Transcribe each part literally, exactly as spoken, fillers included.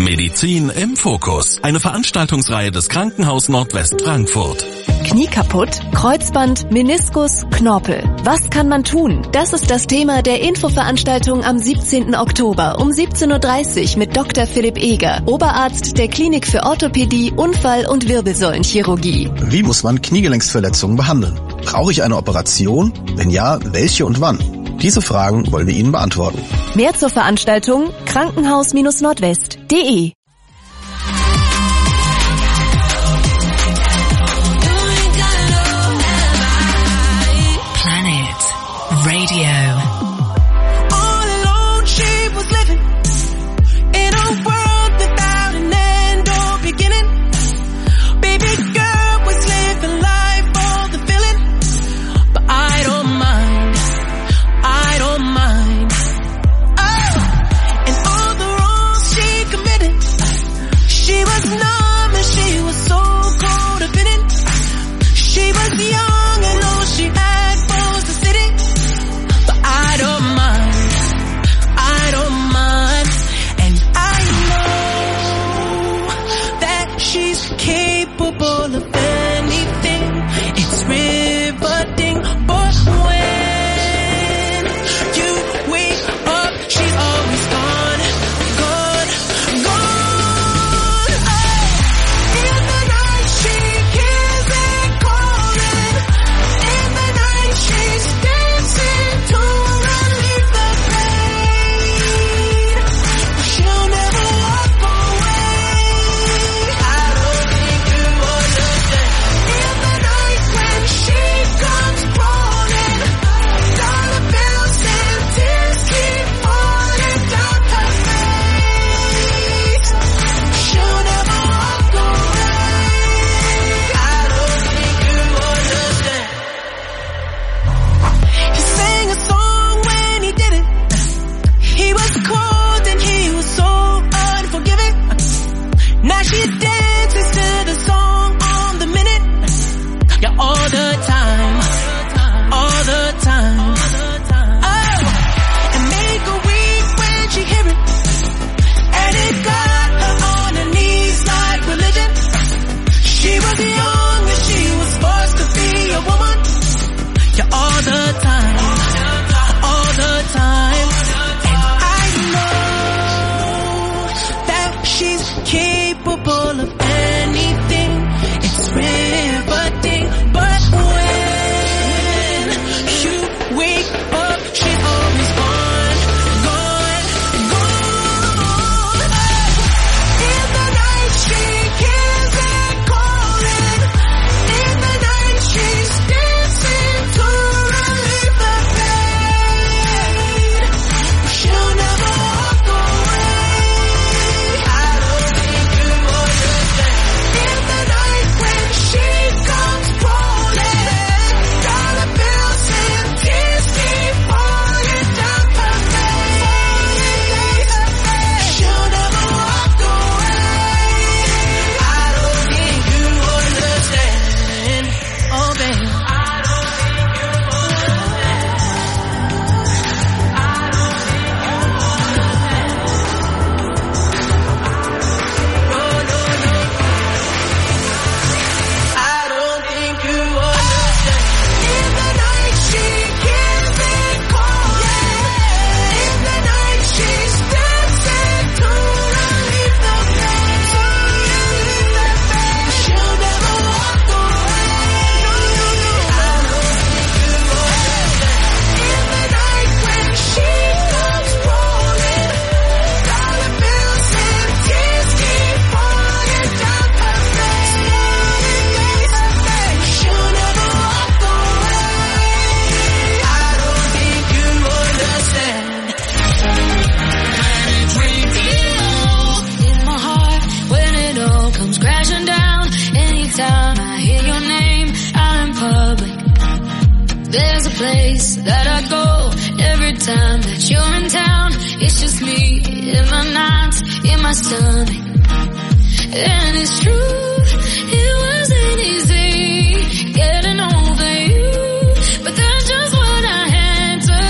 Medizin im Fokus. Eine Veranstaltungsreihe des Krankenhaus Nordwest Frankfurt. Knie kaputt, Kreuzband, Meniskus, Knorpel. Was kann man tun? Das ist das Thema der Infoveranstaltung am siebzehnten Oktober um siebzehn Uhr dreißig mit Doktor Philipp Eger, Oberarzt der Klinik für Orthopädie, Unfall- und Wirbelsäulenchirurgie. Wie muss man Kniegelenksverletzungen behandeln? Brauche ich eine Operation? Wenn ja, welche und wann? Diese Fragen wollen wir Ihnen beantworten. Mehr zur Veranstaltung krankenhaus nordwest punkt de. Radio.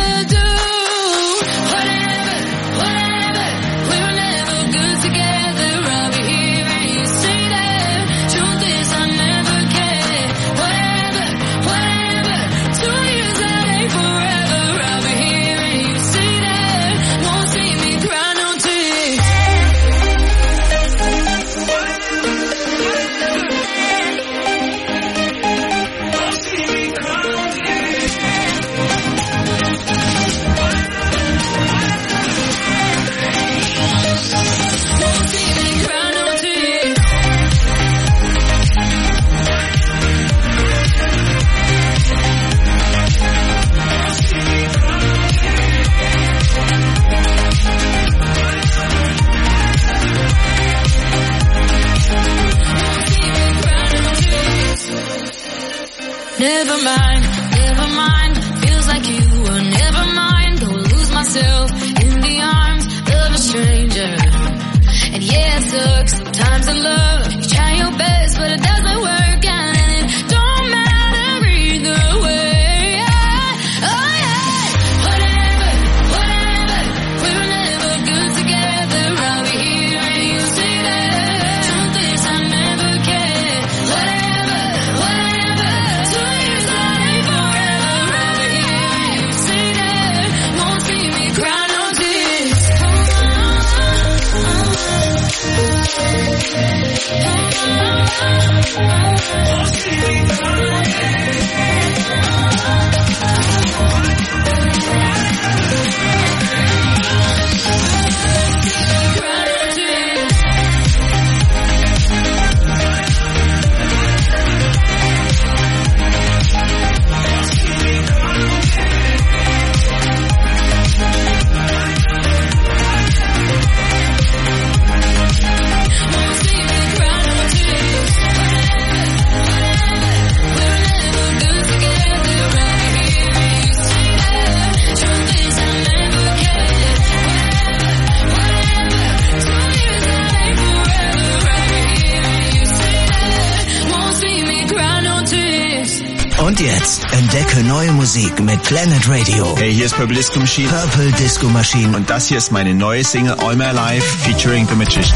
Together Never mind, never mind, feels like you were never mind. Go lose myself in the arms of a stranger. And yeah, it sucks sometimes in love. You try your best, but it doesn't work out, and it don't matter either way. Oh yeah, whatever, whatever, we were never good together. I'll be here and you say that. Truth is I never cared. Whatever, whatever, two years that ain't forever. I'll be here and you say that. Won't see me cry no tears. Und jetzt entdecke neue Musik mit Planet Radio. Hey, hier ist Purple Disco Machine. Purple Disco Machine. Und das hier ist meine neue Single All My Life featuring The Magician.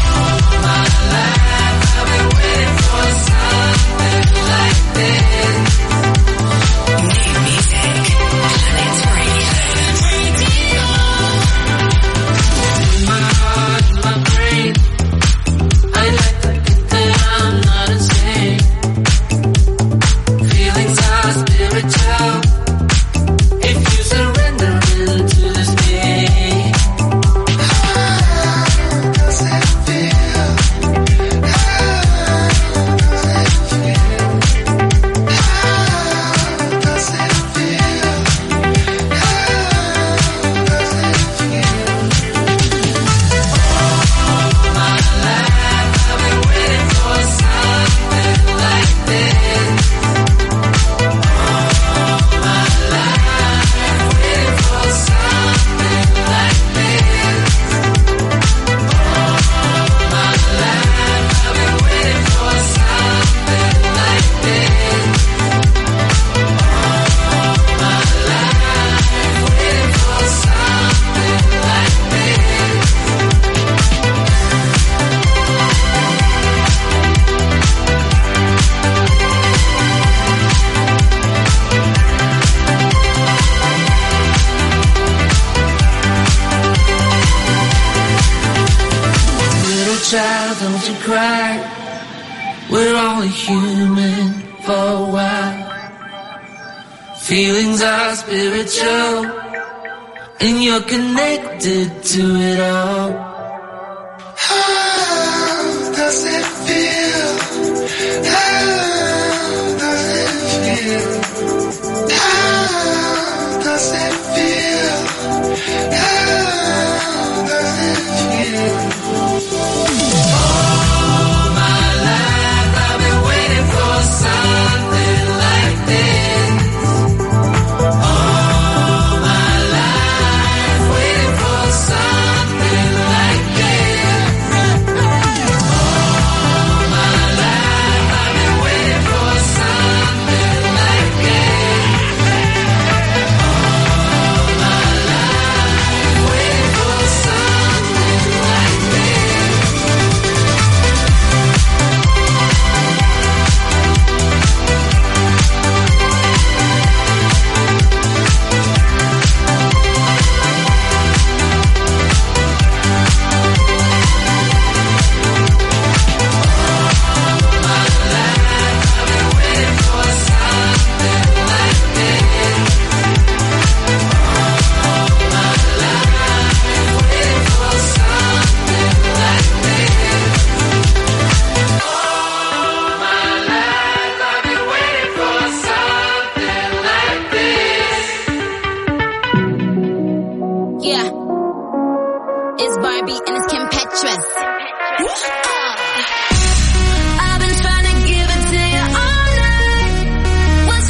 Child, don't you cry. We're only human for a while. Feelings are spiritual, and you're connected to it all. How does it feel? How does it feel? How does it feel? How does it feel? All my life I've been waiting for something like this. All my life waiting for something like this. All my life I've been waiting for something like this. All my life waiting for something like this. Yeah, it's Barbie and it's Kim Petras. I've been trying to give it to you all night. What's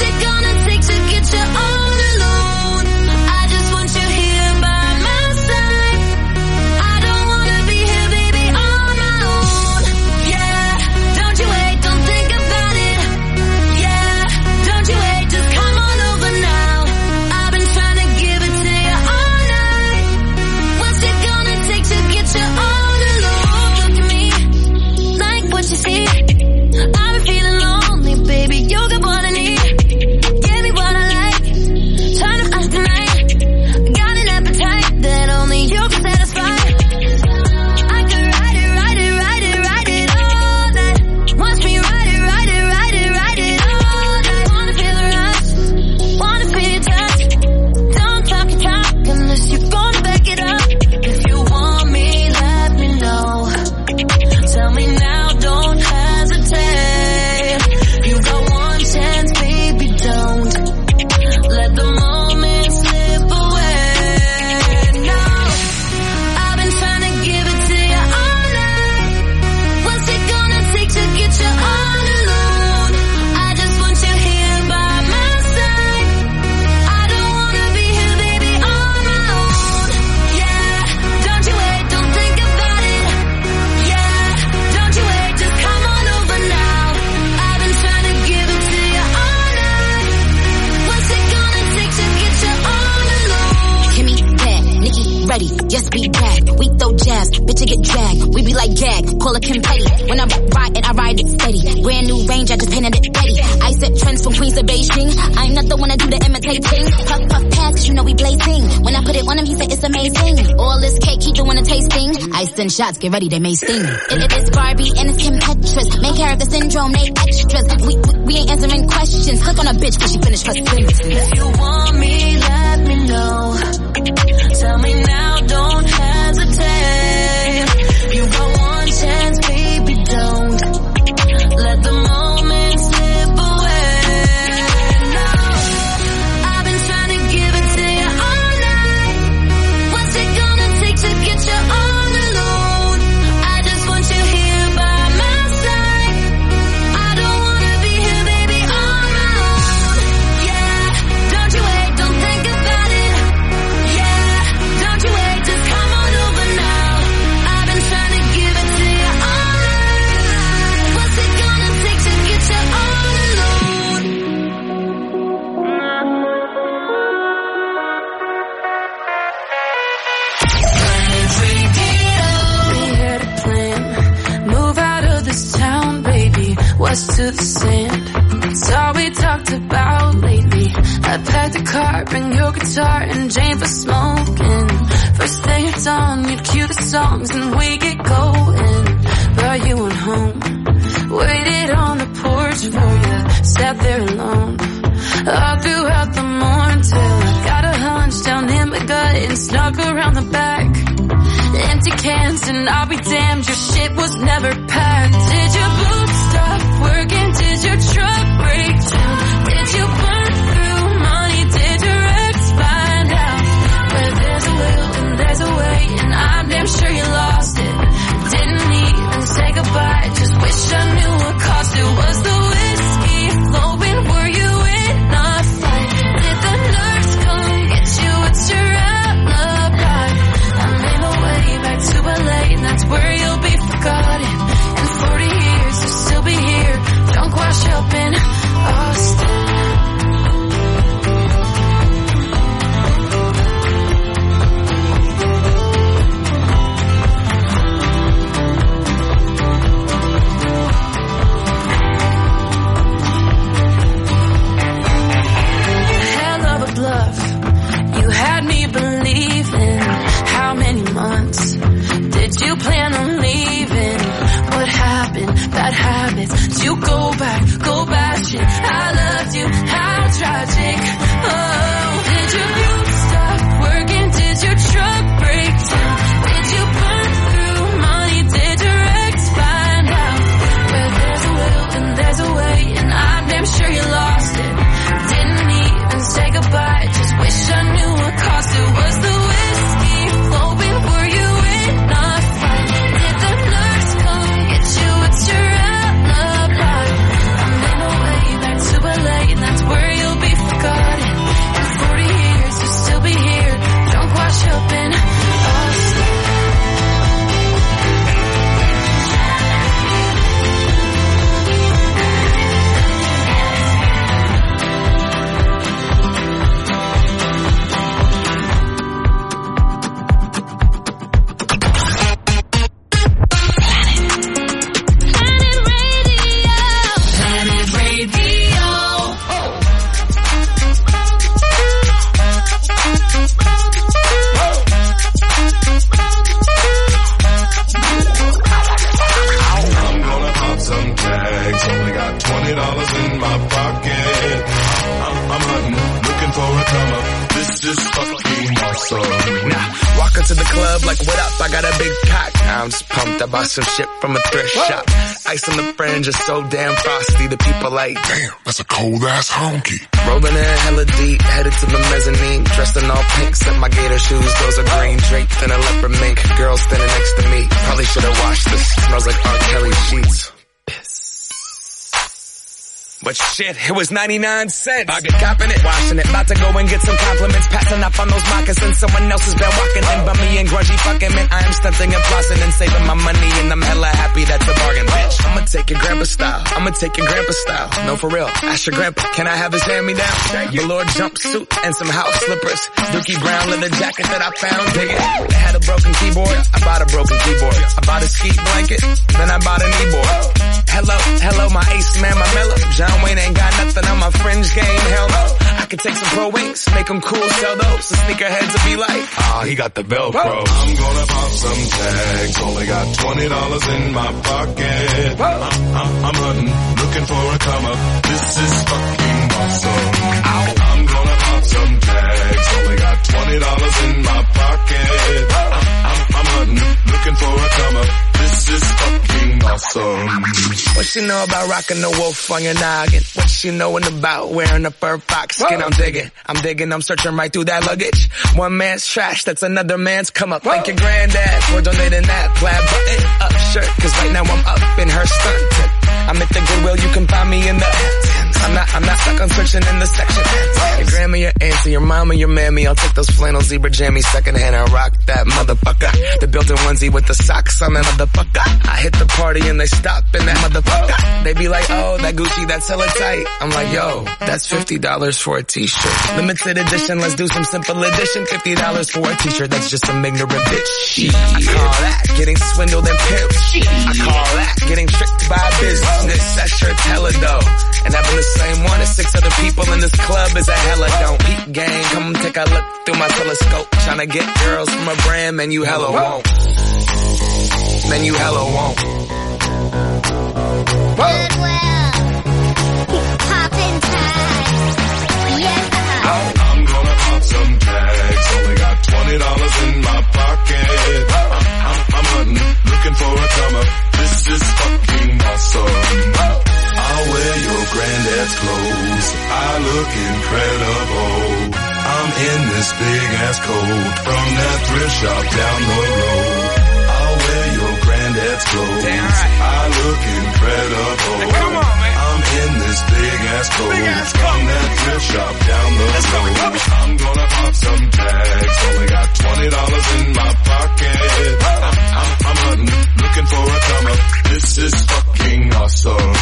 yes we back. We throw jabs, bitch get dragged. We be like gag, call it Kim Petty. When I ride and I ride it steady. Brand new range, I just painted it ready. I set trends from Queens to Beijing. I'm not the one that do the imitating. Puff puff pass, cause you know we blazing. When I put it on him, he said it's amazing. All this cake, he doing a tasting. I send shots, get ready, they may sting. It, it, it's Barbie and it's Kim Petras. Main character syndrome, they extras. We, we, we ain't answering questions. Click on a bitch cause she finished her sentence. If you want me, let me know. Tell me now, don't hesitate. You got one chance, baby, don't let the moment slip away. No, I've been trying to give it to you all night. What's it gonna take to get you all alone? I just want you here by my side. I don't wanna be here, baby, on my own. Yeah, don't you wait, don't think about it. Yeah, don't you wait, just come on over now. I've been trying to give it to you all night. What's it gonna take to get you all alone? We had a plan, move out of this town, baby, west to the sand. It's all we talked about lately. I packed the car, bring your guitar and Jane for smoking. First thing it's on, you'd cue the songs and we get going. Brought you on home, waited on the porch for you, sat there alone all throughout the morning till I got a hunch down in my gut and snuck around the back. Empty cans and I'll be damned, your shit was never packed. Did your boots stop working? Did your truck break down? Did you burn through money? Did your ex find out? Where there's a will and there's a way, and I'm damn sure you lost it. Didn't even say goodbye, just wish I knew what cost it. Was the whiskey flowing? Were you in a fight? Did the nurse come get you? What's your alibi? I made my way back to L A, and that's where you'll be forgotten. In forty years, you'll still be here, drunk wash up in Austin. Hell of a bluff, you had me believing. How many months did you plan on leaving? What happened? Bad habits. Did you go back? Go back shit. I loved you. How tragic. Oh, did your boots stop working? Did your truck break down? Did you burn through money? Did your ex find out? Where there's a will and there's a way, and I'm damn sure you lost it. Didn't even say goodbye, just wish I knew what cost it. Was the whiskey flowing? Were you in a fight? Did the nurse come get you? What's your alibi? I made my way back to L A, and that's where you'll be forgotten. In forty years, you'll still be here, drunk wash up in Austin. I bought some shit from a thrift Whoa. shop. Ice on the fringe is so damn frosty. The people like, damn, that's a cold ass honky. Rolling in hella deep, headed to the mezzanine. Dressed in all pink, set my gator shoes. Those are green, draped in a leopard mink. Girl standing next to me. Probably should've washed this. Smells like R. Kelly sheets. But shit, it was ninety-nine cents. I get copping it, washing it, about to go and get some compliments, passing up on those moccasins. Someone else has been walking in, bummy and grungy fucking man. I am stunting and flossing and saving my money, and I'm hella happy that's a bargain, bitch. I'ma take your grandpa style, I'ma take your grandpa style. No, for real, ask your grandpa, can I have his hand-me-down? Velour jumpsuit and some house slippers, Dookie Brown leather jacket that I found, dig it. They had a broken keyboard, I bought a broken keyboard. I bought a ski blanket, then I bought a kneeboard. Hello, hello, my ace man, my mellow. John Wayne ain't got nothing on my fringe game, hell no. I could take some pro wings, make them cool, sell those. The sneakerheads will be like, ah, oh, he got the Velcro. Whoa. I'm gonna pop some tags, only got twenty dollars in my pocket. I'm, I'm, I'm hunting, looking for a come up. This is fucking awesome. Ow. I'm gonna pop some tags, only got twenty dollars in my pocket. I'm, I'm, I'm hunting, looking for a come up. This is fucking awesome. What she know about rocking the wolf on your noggin? What she knowin' about wearing a fur fox skin? Whoa. I'm digging, I'm digging, I'm searching right through that luggage. One man's trash, that's another man's come up. Whoa. Thank your granddad for donating that plaid button up shirt, cause right now I'm up in her skirt. I'm at the Goodwill, you can find me in the I'm not, I'm not stuck on searching in the section. Your grandma, your auntie, your mama, your mammy. I'll take those flannel zebra jammies secondhand and rock that motherfucker. The built-in onesie with the socks on that motherfucker. I hit the party and they stop in that motherfucker. They be like, oh, that Gucci, that's hella tight. I'm like, yo, that's fifty dollars for a t-shirt. Limited edition, let's do some simple edition. fifty dollars for a t-shirt, that's just some ignorant bitch. I call that getting swindled and pimped. I call that getting tricked by business. That's your teller though. And having the same one as six other people in this club is a hella don't. Peep gang, come take a look through my telescope. Tryna get girls from a brand, man, you hella won't. Man, you hella won't. Goodwill. Poppin' tags. Yeah. I'm gonna pop some tags. Only got twenty dollars in my pocket. I'm, I'm, I'm hunting, looking for a come up. This is fucking awesome. I'll wear your granddad's clothes. I look incredible. I'm in this big ass coat from that thrift shop down the road. I'll wear your granddad's clothes. Right. I look incredible. Hey, come on, man. I'm in this big ass coat big ass from that thrift shop down the Let's road. Go, I'm gonna pop some tags. Only got twenty dollars in my pocket. I'm, I'm, I'm hunting, looking for a come up. This is fucking awesome.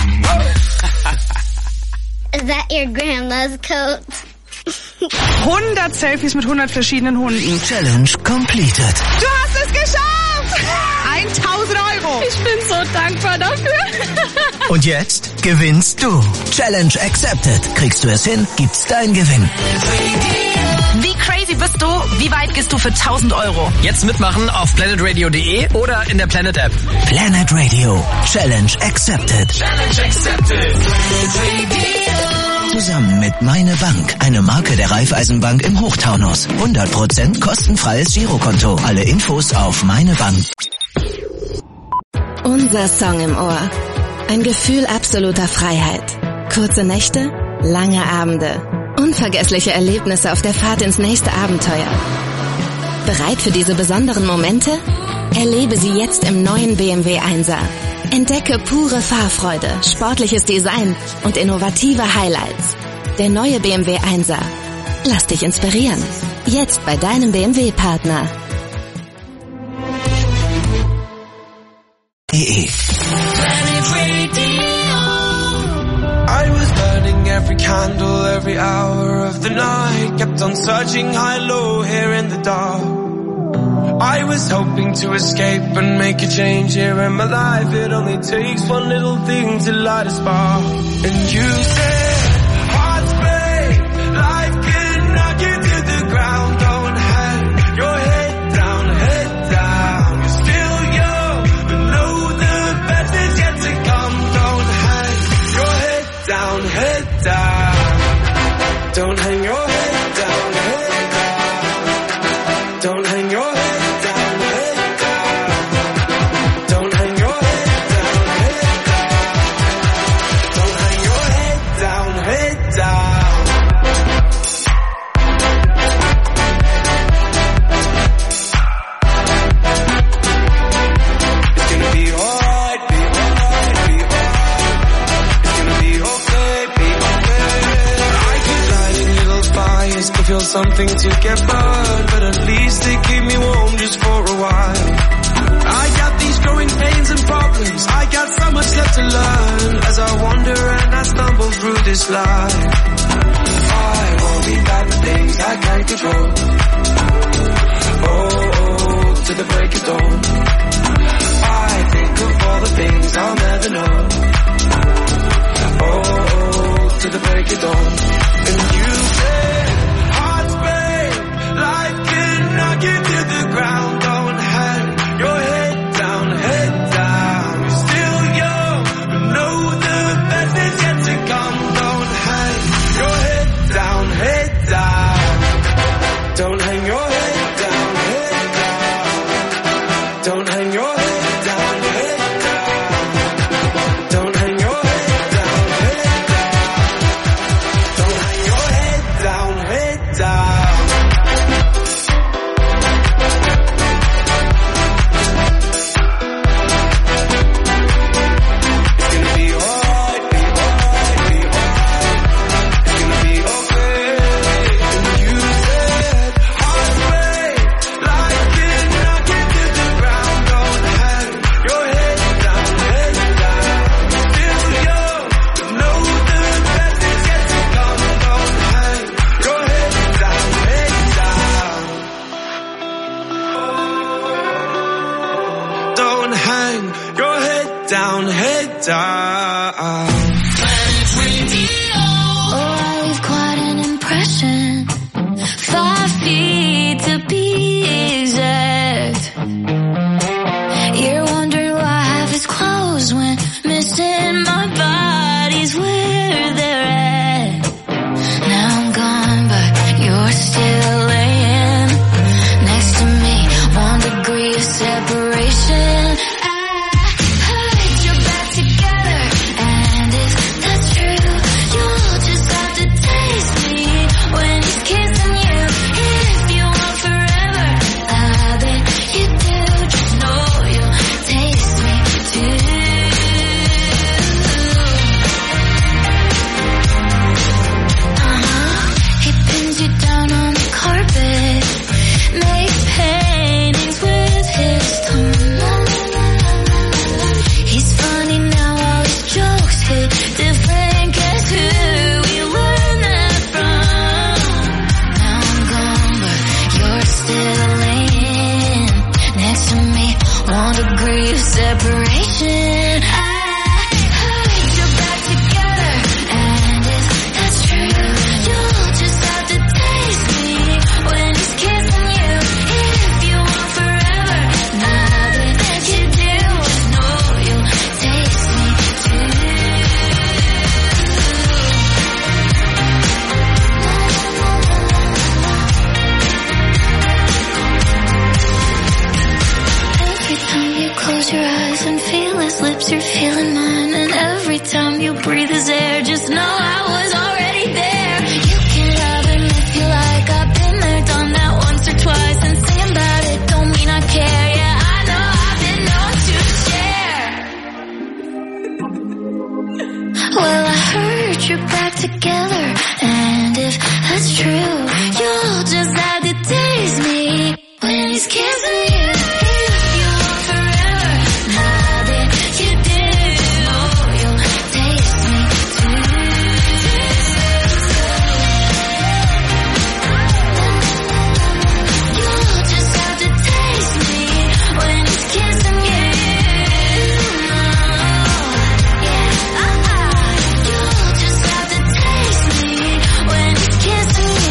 Is that your grandma's coat? hundert Selfies mit hundert verschiedenen Hunden. Challenge completed. Du hast es geschafft! tausend Euro. Ich bin so dankbar dafür. Und jetzt gewinnst du. Challenge accepted. Kriegst du es hin, gibt's dein Gewinn. Wie crazy bist du? Wie weit gehst du für tausend Euro? Jetzt mitmachen auf planet radio punkt de oder in der Planet App. Planet Radio. Challenge accepted. Challenge accepted. Zusammen mit Meine Bank, eine Marke der Raiffeisenbank im Hochtaunus. hundert Prozent kostenfreies Girokonto. Alle Infos auf Meine Bank. Unser Song im Ohr. Ein Gefühl absoluter Freiheit. Kurze Nächte, lange Abende. Unvergessliche Erlebnisse auf der Fahrt ins nächste Abenteuer. Bereit für diese besonderen Momente? Erlebe sie jetzt im neuen B M W Einser. Entdecke pure Fahrfreude, sportliches Design und innovative Highlights. Der neue B M W Einser. Lass dich inspirieren. Jetzt bei deinem B M W-Partner. I was burning every candle, every hour of the night. Kept on searching high, low, here in the dark. I was hoping to escape and make a change here in my life. It only takes one little thing to light a spark. And you said, hearts break, life can knock you to the ground. Don't hang your head down, head down. You're still young, but know the best is yet to come. Don't hang your head down, head down. Don't hang your head down, head down. Don't hang your head. Down, something to get burned, but at least they keep me warm just for a while. I got these growing pains and problems, I got so much left to learn, as I wander and I stumble through this life. I worry about the things I can't control. Oh, oh, to the break of dawn. I think of all the things I'll never know. Oh, oh, to the break of dawn. And you say, hearts break, life can knock you to the ground. Don't hang your head down, head down. You're still young, but know the best is yet to come. Don't hang your head down, head down. Don't hang your head down, head down. Don't hang your head down, head down. Don't hang your head down, head down. Don't hang your head down, head down. It's gonna be alright, be alright, be alright. It's gonna be okay. And you said, hearts break, life can knock you to the ground. Don't hang your head down, head down. Still young, but know the best is yet to come. Don't hang your head down, head down. Don't hang your head down, head down. Oh, I leave quite an impression. Five feet to be exact. You're wondering why I have his clothes when missing my body's where they're at. Now I'm gone, but you're still laying next to me. One degree of separation. I heard you're back together, and if that's true, you'll just have to taste me when he's kissing you. If you want forever, I bet you do. Just know you'll taste me too. Uh-huh. He pins you down on the carpet, makes paintings with his tongue. He's funny now, all his jokes hit different. Guess who we learned that from? Now I'm gone, but you're still laying next to me. One degree of separation. I heard you're back together, and if that's true, you'll just have to taste me when he's kissing you. If you want forever, I bet you do. Just know you'll taste me too. Every time you close your eyes and feel his lips, you're feeling mine. And every time you breathe his air, just know I was already there. You can love him if you like. I've been there, done that once or twice. And saying about it don't mean I care. Yeah, I know I've been known to share. Well, I heard you're back together, and if that's true, you'll just have to taste me when he's kissing you. If you want forever, I bet you do. You'll taste me too. You'll just have to taste me when he's kissing you. Yeah, you'll just have to taste me when he's kissing you.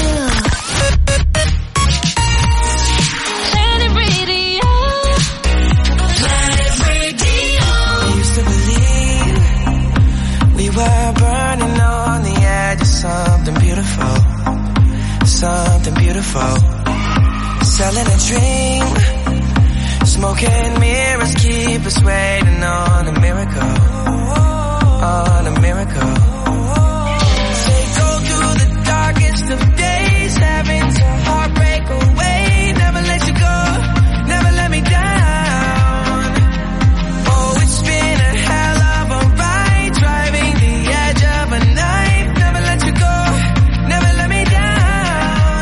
Planet Radio. Planet Radio. I used to believe we were burning on the edge of something beautiful, something beautiful. Selling a dream, smoking mirrors keep us waiting on a miracle, on a miracle. Say go through the darkest of days, having to heartbreak away. Never let you go, never let me down. Oh, it's been a hell of a ride, driving the edge of a knife. Never let you go, never let me down.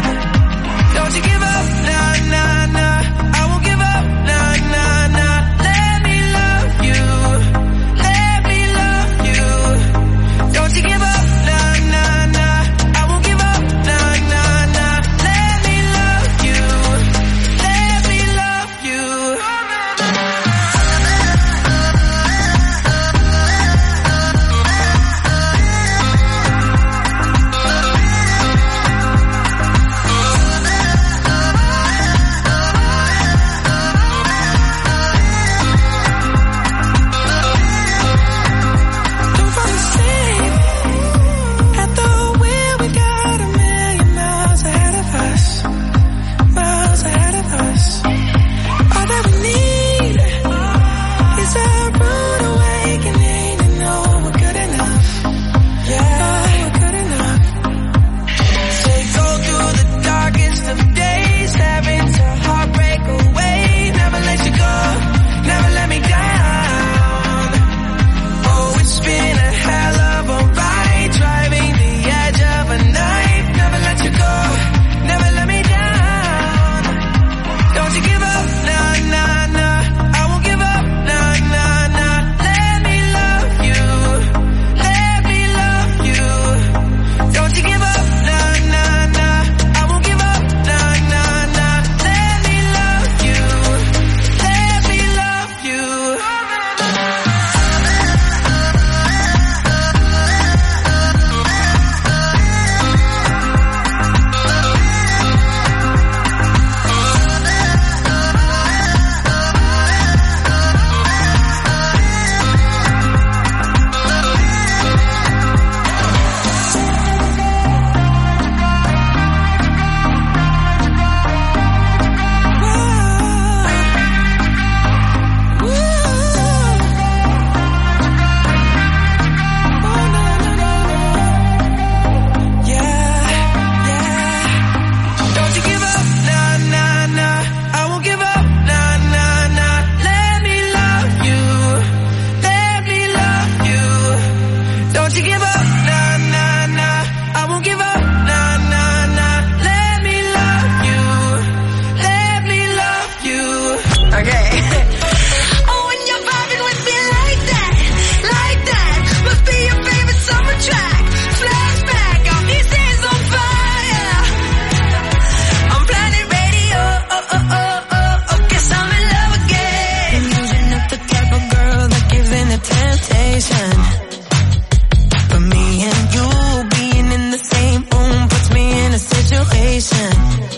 awakening and know we're good enough. Yeah, we're good enough. Say go through the darkest of days, having to heartbreak away. Never let you go, never let me down. Oh, it's been a hell of a ride, driving the edge of a knife. Never let you go, never let me down. Don't you give up, nah, nah, nah. I won't give up, nah, nah, nah. Let me love you, let me love you. Don't you give up, nah, nah, nah. I won't give up, nah, nah, nah. Let me love you, let me love you. Don't you give up, nah, nah, nah. I won't give up, nah, nah, nah. Let me love you, let me love you. Don't you give up, nah, nah, nah. I won't give up, nah, nah, nah. Let me love you, let me love you. Okay. Oh, when you're vibing with me like that, like that, must be your favorite summer track. Flashback, all these days on fire. I'm Planet Radio, oh, oh, oh, oh, oh, guess I'm in love again. And usually not the type of girl that gives in to temptation. But me and you being in the same room puts me in a situation.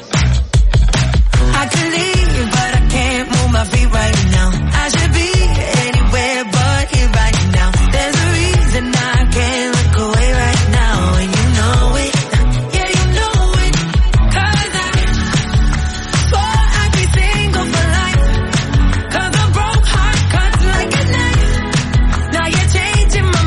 I could leave, but I can't move my feet right now. I should be anywhere but here right now. There's a reason I can't look away right now, and you know it. Yeah, you know it. 'Cause I swore I'd be single for life. 'Cause a broke heart cuts like a knife. Now you're changing my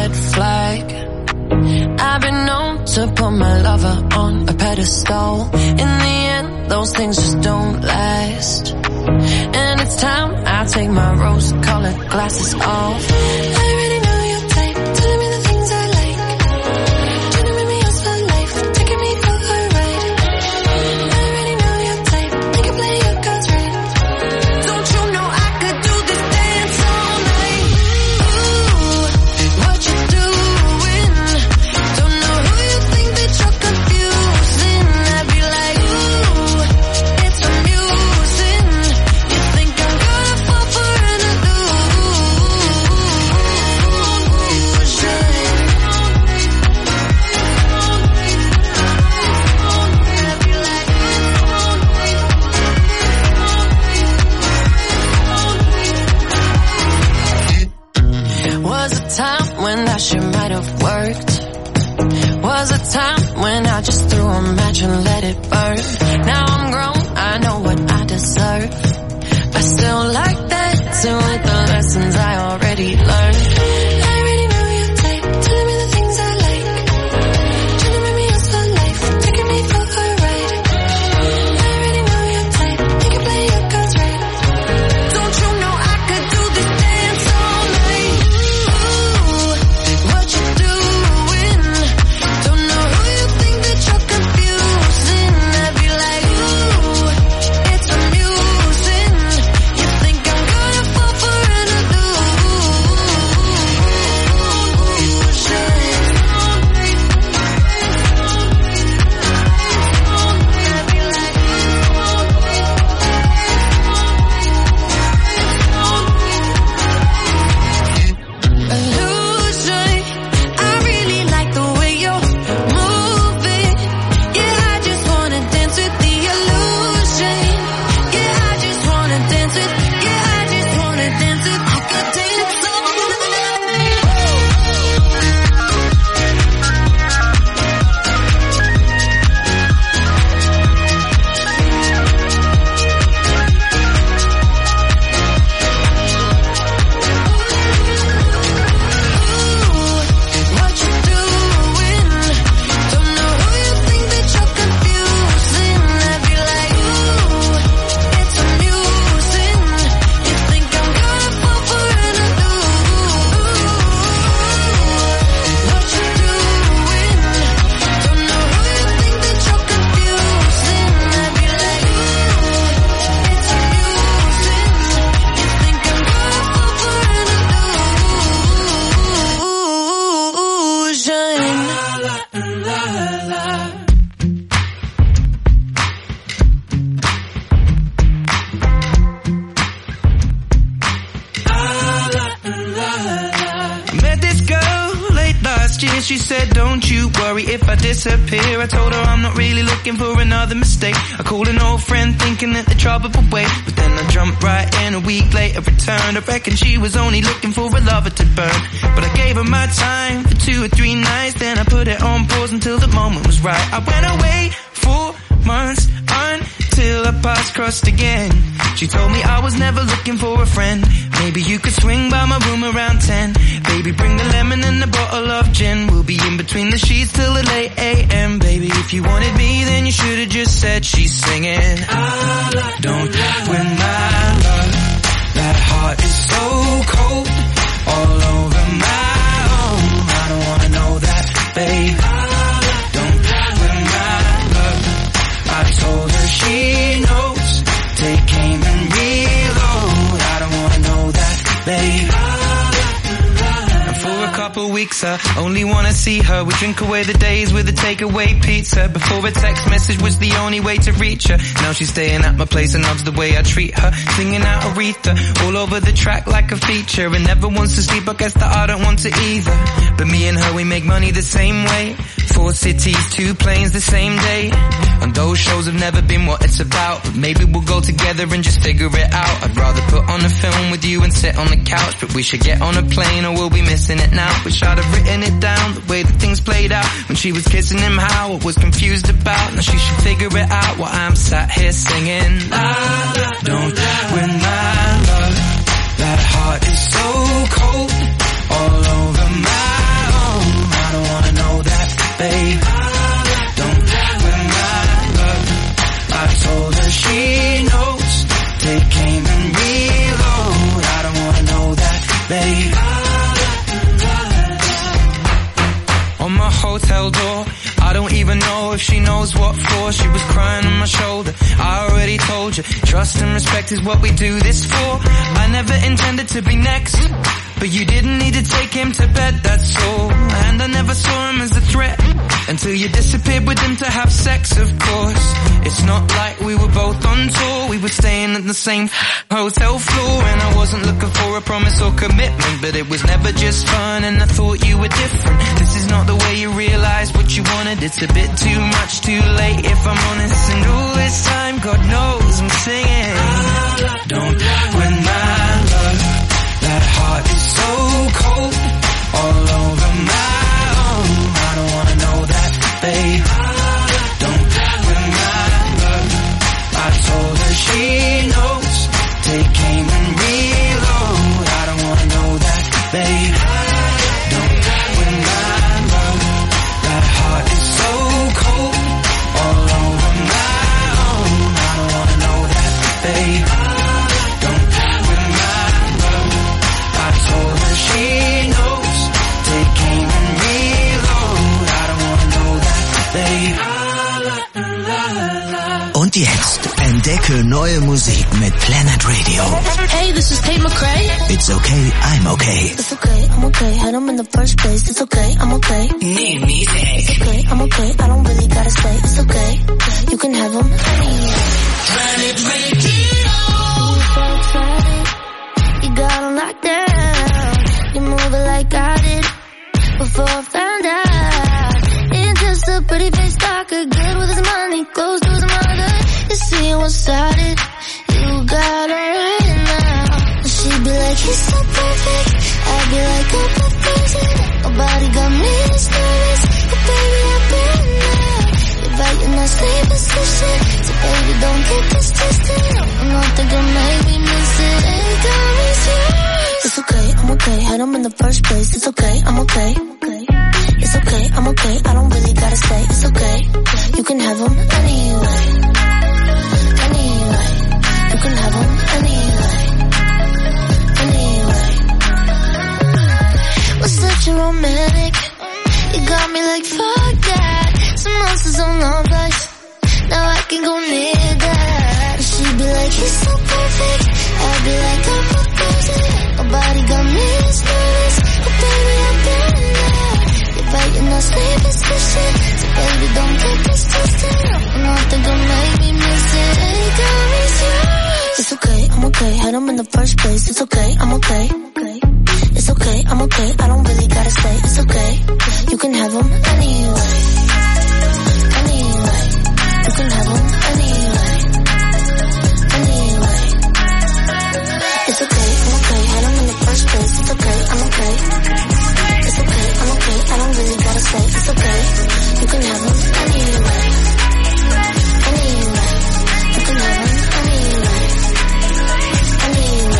red flag. I've been known to put my lover on a pedestal. In the end, those things just don't last. And it's time I take my rose-colored glasses off. I already know your type, telling me the things I like. Trying to make me yours for life, taking me for a ride. I already know your type, make it play your cards right. Don't you know I could do this dance all night? Ooh, what you doing? Don't know who you think that you're confusing. I'd be like, ooh, it's amusing. You think I'm gonna fall for an illusion? Was a time when that shit might have worked. Was a time when I just threw a match and let it burn. Now I'm grown, I know what I deserve. I still like dancing with the lessons I already learned. I already know your type, telling me the things I like. Trying to make me yours for life, taking me for a ride. I already know your type, make it play your cards right. Don't you know I could do this dance all night? Ooh, what you doing? Don't know who you think that you're confusing. I'd be like, ooh, it's amusing. You think I'm gonna fall for an illusion? I really like the way you're moving. Yeah, I just wanna dance with the illusion. Yeah, I just wanna dance with. Yeah, I just wanna dance with. I could dance all what you doing? Don't know who you think that you're confusing. I'd be like, ooh, it's amusing. You think I'm gonna fall for an illusion? What you doing? Don't know who you think that you're confusing. I'd be like, ooh, it's amusing. You think I'm gonna fall for an I met this girl late last year. She said, don't you worry if I disappear. I told her I'm not really looking for another mistake. I called an old friend thinking that the trouble would wait, but then I jumped right in. A week later returned. I reckon she was only looking for a lover to burn, but I gave her my time for two or three nights. Then I put it on pause until the moment was right. I went away for months until our paths crossed again. She told me I was never looking for a friend. Maybe you could swing by my room around ten. Baby, bring the lemon and a bottle of gin. We'll be in between the sheets till the late A M. Baby, if you wanted me, then you should have just said she's singing. Don't win my love. That heart is so cold, all over my own. I don't wanna know that, babe. Don't win my love. I told her she knows. Take aim and reload. I don't wanna know that, babe. And for a couple weeks I only wanna see her. We drink away the days with a takeaway pizza. Before a text message was the only way to reach her. Now she's staying at my place and loves the way I treat her. Singing out Aretha all over the track like a feature. And never wants to sleep, I guess that I don't want to either. But me and her, we make money the same way. Four cities, two planes the same day. And those shows have never been what it's about, but maybe we'll go together and just figure it out. I'd rather put on a film with you and sit on the couch, but we should get on a plane or we'll be missing it now. Wish I'd have written it down, the way that things played out. When she was kissing him, how I was confused about. Now she should figure it out while I'm sat here singing. La, la, don't win my love. That heart is so cold, all over my Trust and respect is what we do this for. I never intended to be next, but you didn't need to take him to bed, that's all. And I never saw him as a threat until you disappeared with him to have sex, of course. It's not like we were both on tour. We were staying at the same hotel floor. And I wasn't looking for a promise or commitment, but it was never just fun and I thought you were different. This is not the way you realize what you wanted. It's a bit too much, too late if I'm honest. And all this time, God knows I'm singing. Don't when my love, that heart is so cold, all over my own. I don't wanna know that, babe. Don't when my love, I told her she knows. Take aim and reload. I don't wanna know that, babe. Don't when my love, that heart is so cold, all over my own. I don't wanna know that, babe. Don't when my love, I told her she knows. Take aim and reload. I don't wanna know that, babe. Und jetzt entdecke neue Musik mit Planet Radio. Hey, this is Tate McRae. It's okay, I'm okay. It's okay, I'm okay. Had them in the first place. It's okay, I'm okay. New music. It's okay, I'm okay. I don't really gotta stay. It's okay. You can have them. Planet Radio. You're so excited. You got them locked down. You move it like I did before I found out. It's just a pretty face stalker, good with his money, close to his mother. You see what's started. You got her right now. She'd be like, he's so perfect. I'd be like, oh, but crazy. Nobody got me as nervous. But baby, I've been there. You're right in that same position. So baby, don't get this twisted. I'm not thinking maybe miss it. Ain't got me serious. It's okay, I'm okay. Had them in the first place. It's okay, I'm okay. It's okay, I'm okay. I don't really gotta stay. It's okay. You can have them anyway. Anyway. You can have them anyway. Anyway. Was such a romantic. You got me like fuck that. Some monsters on our place. Now I can go near that. She'd be like, he's so perfect. I'd be like, I'm so crazy. Nobody got me as nervous. But baby, I've been there. You're right in that same position. So baby, don't get this twisted. I'm not thinking maybe miss it. Ain't got me serious. It's okay, I'm okay. Had them in the first place. It's okay, I'm okay. It's okay, I'm okay. I don't really gotta stay. It's okay. You can have them anyway. Anyway. You can have them anyway. Anyway. It's okay, I'm okay. Had them in the first place. It's okay, I'm okay. It's okay, I'm okay. I don't really gotta stay. It's okay. You can have them anyway. Anyway. You can have them anyway. Anyway.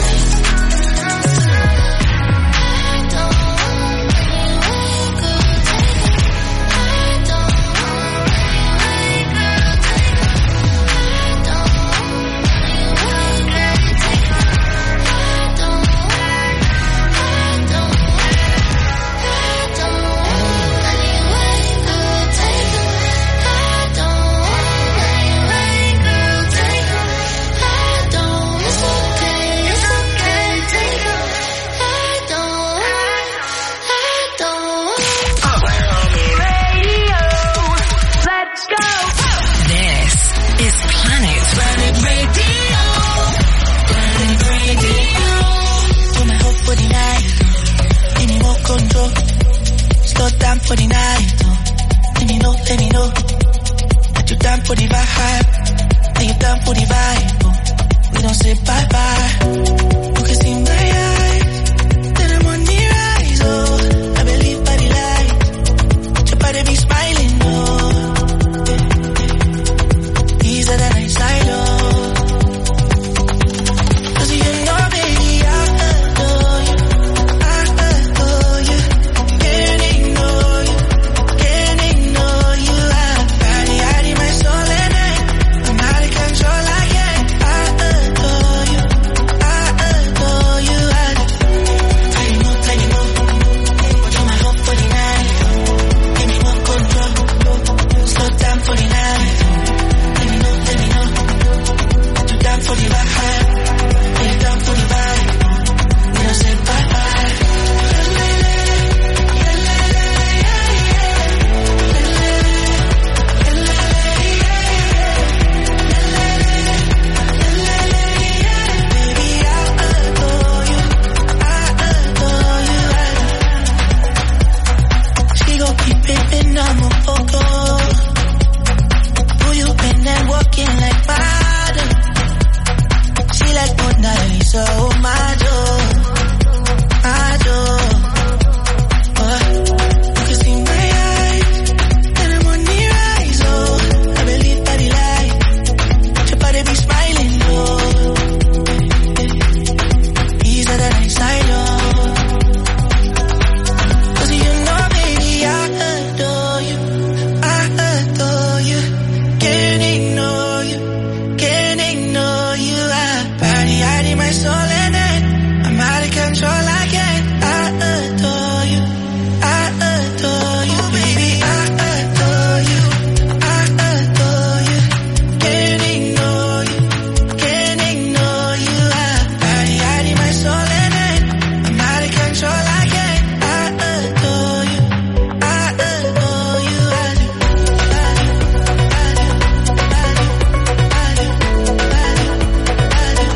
For the night, oh. Let me know, let me know that you're down for the vibe. That you're down for the vibe, oh. We don't say bye bye. You can see my eyes, that I'm on the rise, oh. I believe by the light, your body be smiling, oh. These are the nights I know. Cause you know, baby, I adore you. I adore you. Can't ignore you. Can't ignore you. I finally out in my soul and I, I'm out of control again. I the vibe. Are you down for the vibe? We don't say bye bye. I'm a photo. Who you been and walking like father? She like Mona Lisa, oh my door, my door. Oh, you can see my eyes, and I'm on the rise. Oh, I believe that he lied. Your body be smiling, oh. These are the nights I know. Cause you know, baby, I adore you. Soul in it, I'm out of control, I can't. I adore you, I adore you, baby. I adore you, I adore you. Can't ignore you, can't ignore you. I body, I need my soul in it, I'm out of control, I can't. I adore you, I adore you. I do, I do, I do, I do, I do, I do,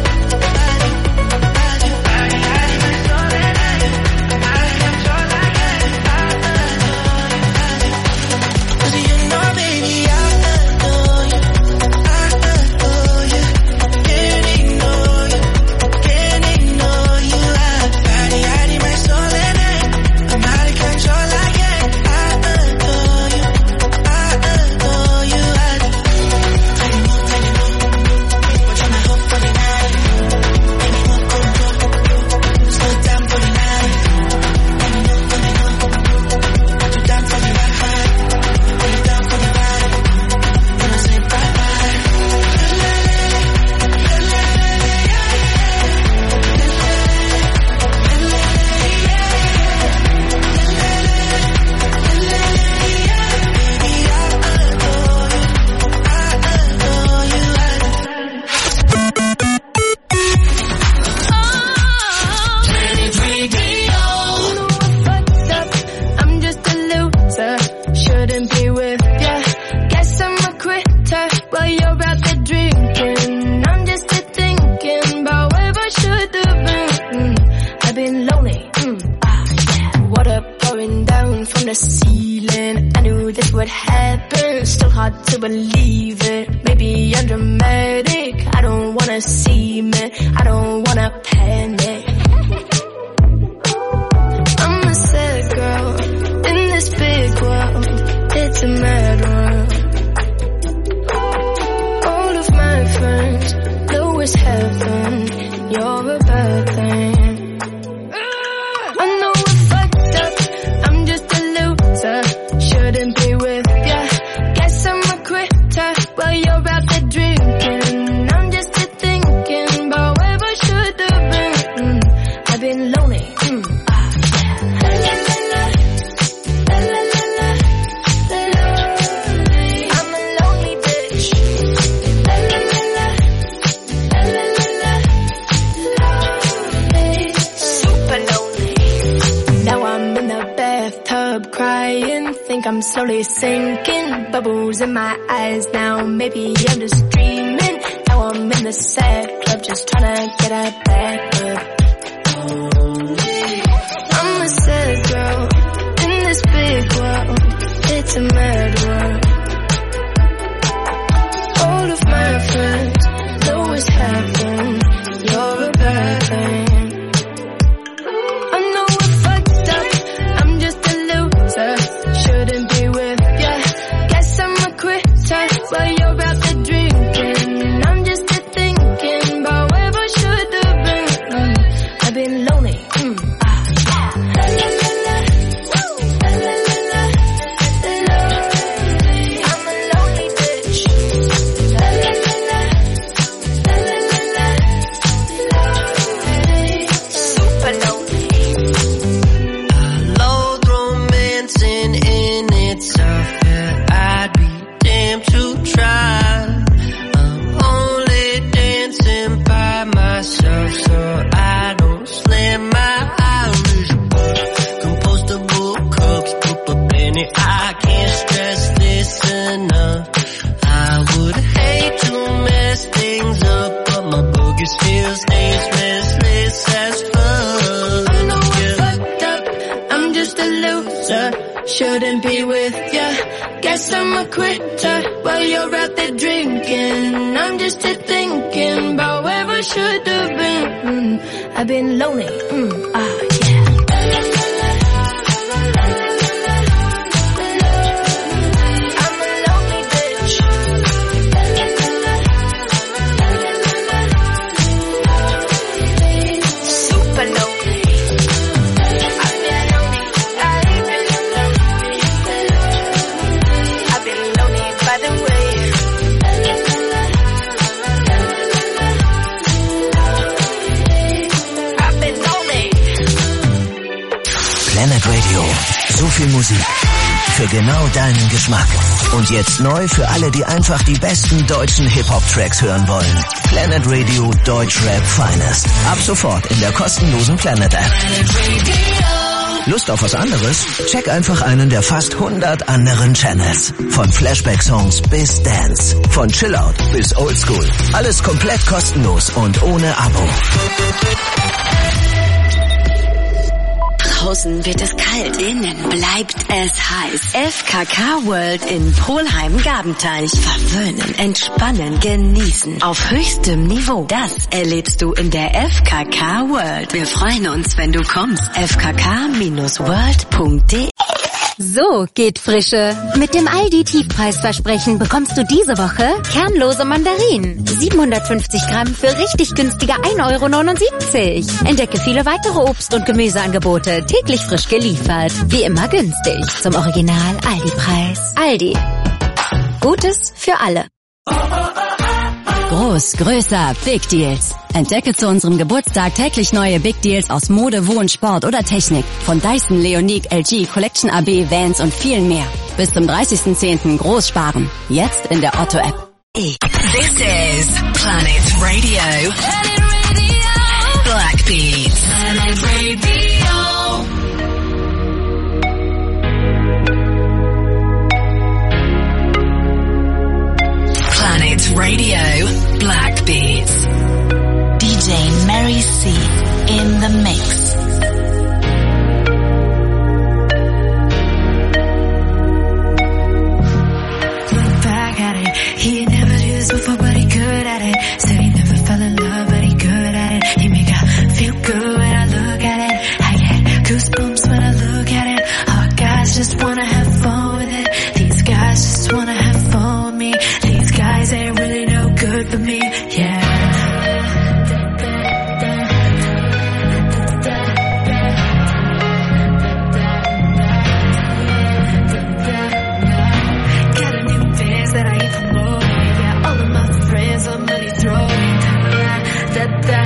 I'm slowly sinking, bubbles in my eyes now. Maybe I'm just dreaming. Now I'm in the sad club, just trying to get a back up. I'm a sad girl in this big world. It's a mad world. All of my friends know what's happened. You're a bad thing. feels ageless as fuck. I know I fucked up, I'm just a loser. Shouldn't be with ya. Guess I'm a quitter while you're out there drinking. I'm just here thinking about where I should have been. Mm, I've been lonely. Mm, ah, yeah. I'm a lonely bitch. Super lonely. I've been lonely. I've been lonely. I've been lonely by the way. I've been lonely. Planet Radio. So viel Musik. Für genau deinen Geschmack. Und jetzt neu für alle, die einfach die besten deutschen Hip-Hop-Tracks hören wollen. Planet Radio Deutschrap Finest. Ab sofort in der kostenlosen Planet App. Lust auf was anderes? Check einfach einen der fast hundert anderen Channels. Von Flashback-Songs bis Dance. Von Chillout bis Oldschool. Alles komplett kostenlos und ohne Abo. Draußen wird es kalt, innen bleibt es heiß. F K K World in Polheim-Gabenteich. Verwöhnen, entspannen, genießen. Auf höchstem Niveau. Das erlebst du in der F K K World. Wir freuen uns, wenn du kommst. f k k world punkt de. So geht Frische. Mit dem Aldi-Tiefpreisversprechen bekommst du diese Woche kernlose Mandarinen. siebenhundertfünfzig Gramm für richtig günstige ein Euro neunundsiebzig. Entdecke viele weitere Obst- und Gemüseangebote, täglich frisch geliefert. Wie immer günstig. Zum Original Aldi-Preis. Aldi. Gutes für alle. Groß, größer, Big Deals. Entdecke zu unserem Geburtstag täglich neue Big Deals aus Mode, Wohn, Sport oder Technik. Von Dyson, Leonique, L G, Collection A B, Vans und viel mehr. Bis zum dreißigsten zehnten groß sparen. Jetzt in der Otto-App. This is Planet Radio. Planet Radio. Black Beats. Planet Radio. Planet Radio, Black Beats. D J Mary C in the mix. Look back at it, he never did this before, but he good at it. Said he never fell in love, but he good at it. He make I feel good when I look at it. I get goosebumps when I look at it. All guys just wanna have fun with it. These guys just wanna have fun with me. These guys ain't really no good for me, yeah. Got a new fans that I ain't promoting, yeah. All of my friends are money throwing, da, da,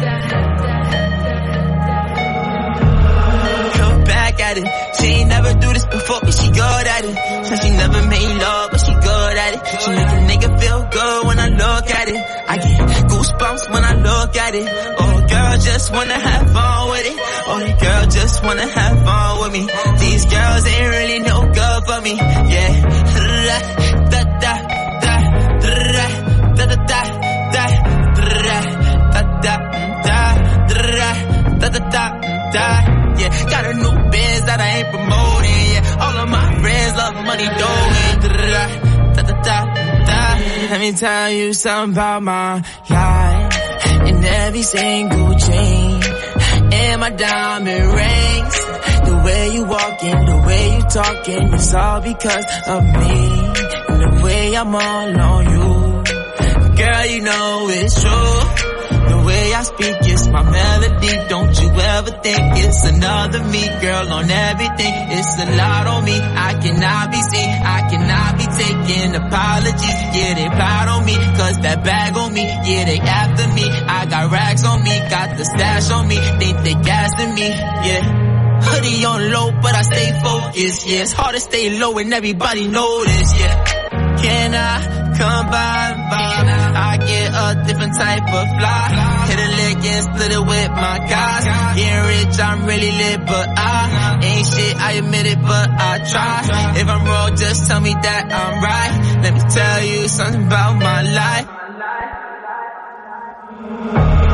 Look back at it, she ain't never do this before, but she good at it. Said she never made love, but she good at it. She make a nigga feel good when I look at it. I get goosebumps when I look at it. Oh, girl just wanna have fun with it. Oh, the girl just wanna have fun with me. These girls ain't really no good for me. Yeah. Da da da da da da da da da da da da da da da. Yeah, got a new biz that I ain't promoting. Yeah, all of my friends love money doing. Da da da da. Let me tell you something about my life. In every single chain, and my diamond rings. The way you walking, the way you talking, it's all because of me. And the way I'm all on you, girl, you know it's true. The way I speak is my melody. Don't you ever think it's another me, girl, on everything. It's a lot on me. I cannot be seen. I cannot be taking apologies. Yeah, they plot on me, cause that bag on me. Yeah, they after me. I got rags on me, got the stash on me. Think they gassing me, yeah. Hoodie on low, but I stay focused, yeah. It's hard to stay low and everybody know this, yeah. Can I come by, by? I get a different type of fly. Hit a lick and split it with my guys. Getting rich, I'm really lit, but I ain't shit, I admit it, but I try. If I'm wrong, just tell me that I'm right. Let me tell you something about my life.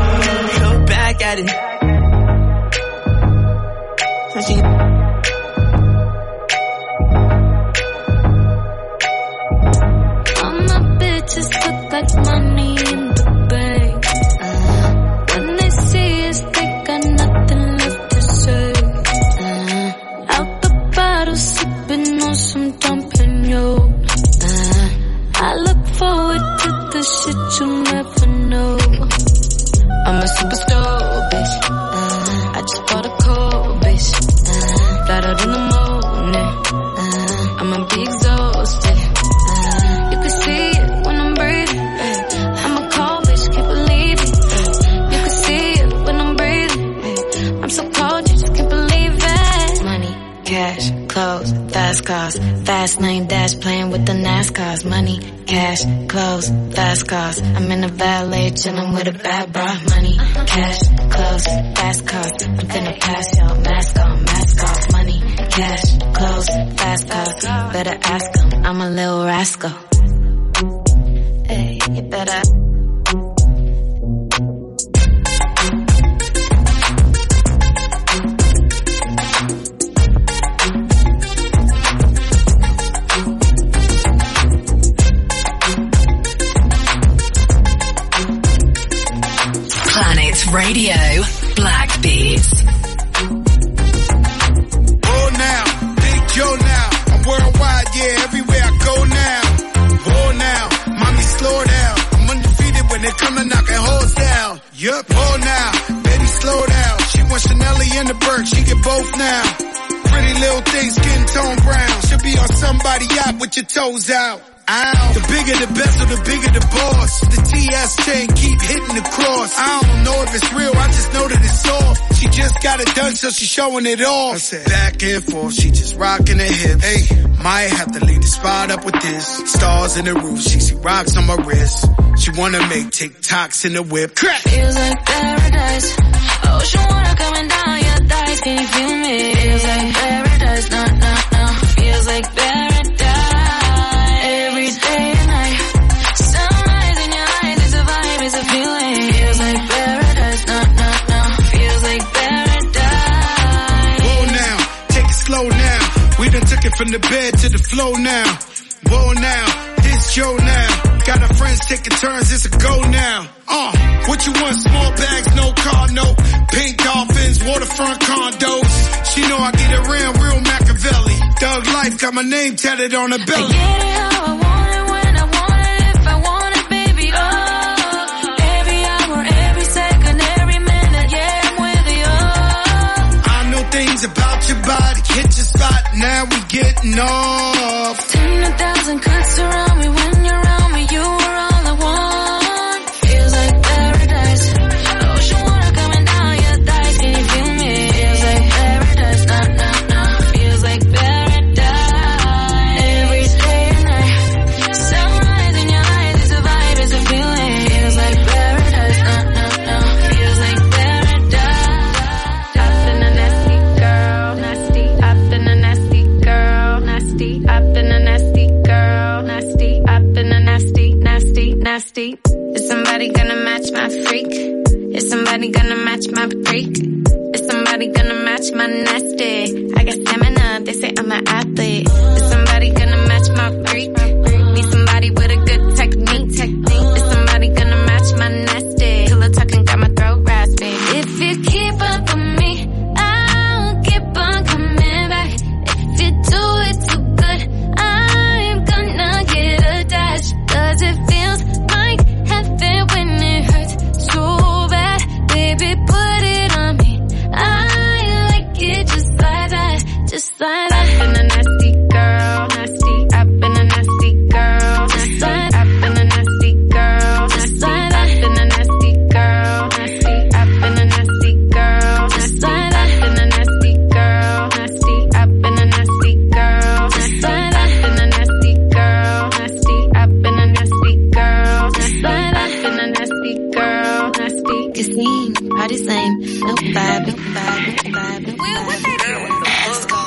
at it. So she all my bitches look like money in the bank. Uh, when they see us, they got nothing left to say. Uh, out the bottle, sipping on some Champagnon. Uh, I look forward to the shit you never know. I'm a superstar, bitch. Uh, I just bought a cold, bitch. Uh, flat out in the morning. Uh, I'ma be exhausted. Uh, you can see it when I'm breathing. Uh, I'm a cold bitch, can't believe it. Uh, you can see it when I'm breathing. Uh, I'm so cold, you just can't believe it. Money, cash, clothes, fast cars, fast lane dash, playing with the NASCARs. Money, cash, clothes, fast cars. I'm in a valet, chillin' with a bad bra. Money, cash, clothes, fast cars. I'm finna pass y'all, mask on, mask off. Money, cash, clothes, fast cars. Better ask 'em, I'm a little rascal. Hey, you better. Planet Radio, Blackbeats. Oh now, Big Joe now. I'm worldwide, yeah, everywhere I go now. Oh now, mommy slow down. I'm undefeated when they come to knocking hoes down. Yup, oh now, baby slow down. She wants Chanelly and the Burke, she get both now. Pretty little thing, skin tone brown. She'll be on somebody's yacht with your toes out. Ow. The bigger the bezel, the bigger the boss. The T S chain keep hitting the cross. I don't know if it's real, I just know that it's soft. She just got it done, so she's showing it off. Back and forth, she just rocking her hips. Hey, might have to leave the spot up with this. Stars in the roof, she see rocks on my wrist. She wanna make TikToks in the whip. Crack. Feels like paradise. Ocean water coming down your thighs, can you feel me? Feels like paradise, nah, nah, nah. Feels like paradise. Every day and night, sunrise in your eyes, it's a vibe, it's a feeling. Feels like paradise, no, no, no. Feels like paradise. Whoa now, take it slow now. We done took it from the bed to the floor now. Whoa now, this Joe now. Got our friends taking turns, it's a go now. Uh, what you want? Small bags, no car, no. Pink dolphins, waterfront condos. She know I get around real Machiavelli. Thug life, got my name tatted on her belly. I get it how I want it, when I want it, if I want it, baby, oh. Every hour, every second, every minute, yeah, I'm with you, oh. I know things about your body, hit your spot, now we getting off. Ten a thousand cuts around me, when you're around me, you are all I want. Feels like paradise. Ocean water coming down your thighs, can you feel me? Feels like paradise, nah, nah, nah. Feels like paradise. Every day and night, sunrise in your eyes, it's a vibe, it's a feeling. Feels like paradise, nah, nah, nah. Feels like paradise. I've been a nasty girl, nasty. I've been a nasty girl, nasty. I've been a nasty girl, nasty. I've been a nasty, nasty, nasty. Is somebody gonna match my freak? Is somebody gonna match my freak? Is somebody gonna match my nasty? I got stamina, they say I'm an athlete. Is somebody gonna match my freak? Need somebody with a good technique. Technique. Is somebody gonna match my nasty? Pillow talking got my throat raspy. If you keep up with me, I'll keep on coming back. If you do it too good, I'm gonna get attached. 'Cause it feels like heaven when it hurts so bad. Baby, put it on me. I like it just like that, just like that. I've been a nasty girl, nasty. I've been a nasty girl, nasty. I've been a nasty girl, nasty. I've been a nasty girl, nasty. I've been a nasty girl, nasty. I've been a nasty girl, nasty. I've been a nasty girl, nasty. I've been a nasty girl, nasty. I've been a nasty girl, nasty. I've been a nasty girl, nasty. Casine, party same, no vibe, no vibe, no vibe, no vibe. Let's go.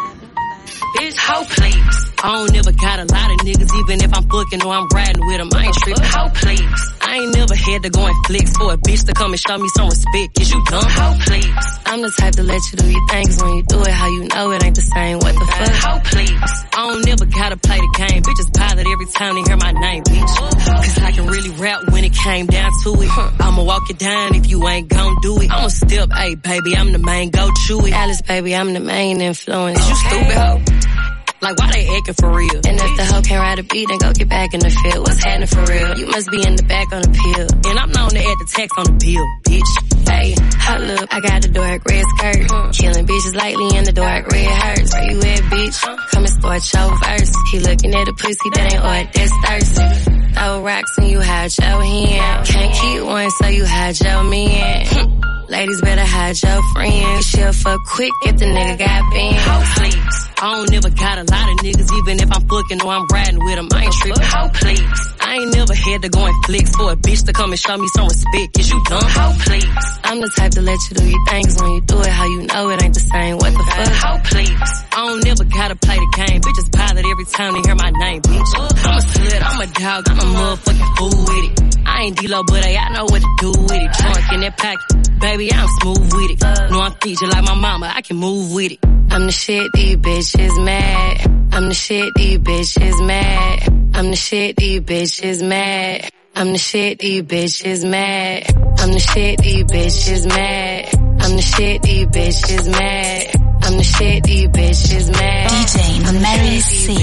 Bitch, hoe please. I don't never got a lot of niggas, even if I'm fucking or I'm riding with them. I ain't tripping. Hoe please. I I ain't never had to go and flex for a bitch to come and show me some respect. Is you dumb? How please? I'm the type to let you do your things when you do it how you know it ain't the same. What the fuck? How please? I don't never gotta play the game. Bitches pilot every time they hear my name, bitch. Cause I can really rap when it came down to it. I'ma walk it down if you ain't gon' do it. I'ma step, hey baby, I'm the main, go chew it. Alice, baby, I'm the main influence. Is you stupid, hoe? Like, why they acting for real? And if the hoe can't ride a beat, then go get back in the field. What's happening for real? You must be in the back on the pill. And I'm known to add the text on the bill, bitch. Hey, hold up, I got the dark red skirt. Killing bitches lightly in the dark red hurts. Where you at, bitch? Come and start your verse. He looking at a pussy that ain't all that's thirsty. Throw rocks when you hide your hand. Can't keep one, so you hide your man. Ladies better hide your friends. She'll fuck quick if the nigga got banned. How please? I don't never got a lot of niggas, even if I'm fucking or I'm riding with them. I ain't tripping. How please? I ain't never had to go and flex for a bitch to come and show me some respect. Is you dumb? How please? I'm the type to let you do your things when you do it how you know it ain't the same. What the fuck? How please? I don't never gotta play the game. Bitches pilot every time they hear my name, bitch. I'm a slut, I'm a dog, I'm a motherfucking fool with it. I ain't D-Lo, but I, I know what to do with it. Trunk in that pocket, baby, I'm smooth with it. No, I'm featured like my mama, I can move with it. I'm the shit, these bitches mad. I'm the shit, these bitches mad. I'm the shit, these bitches mad. I'm the shit, these bitches mad. I'm the shit, these bitches mad. I'm the shit, these bitches mad. I'm the shit, these bitches mad. D J Mary C.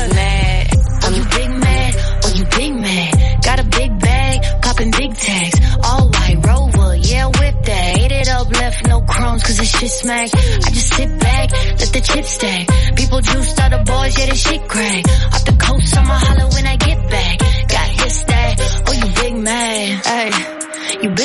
Are you big mad? Or you big mad? Got a big bag, popping big tags. All white Rover, yeah, whip that. Ate it up, left no crumbs, cause the shit smack. I just sit back, let the chips stack. People juiced out the boys, yeah, the shit crack. Off the coast, I'ma holler when I get back. Got his stack, oh, you big mad. Ay, you big